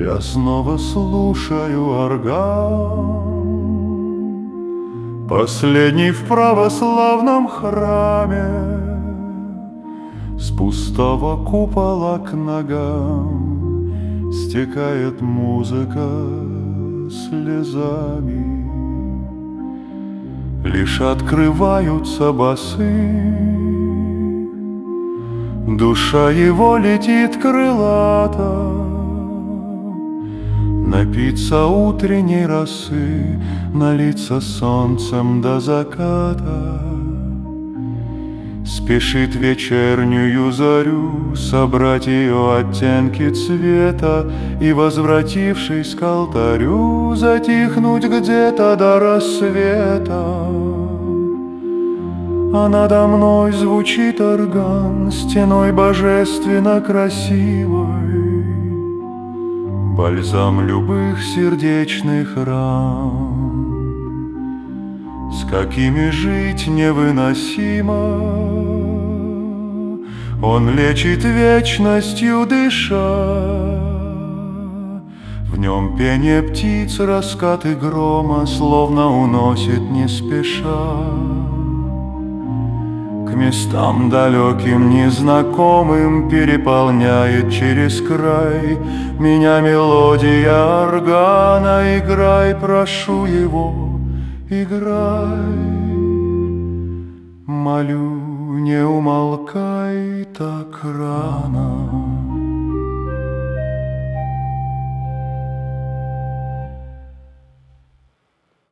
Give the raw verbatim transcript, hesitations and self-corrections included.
Я снова слушаю орган, последний в православном храме. С пустого купола к ногам стекает музыка слезами. Лишь открываются басы, душа его летит крылата, напиться утренней росы, налиться солнцем до заката. Спешит вечернюю зарю собрать ее оттенки цвета и, возвратившись к алтарю, затихнуть где-то до рассвета. А надо мной звучит орган стеной божественно красивой, бальзам любых сердечных ран. С какими жить невыносимо, он лечит вечностью дыша. В нем пение птиц, раскаты грома словно уносит не спеша. К местам далеким, незнакомым переполняет через край меня мелодия органа. Играй, прошу его, играй, молю, не умолкай так рано.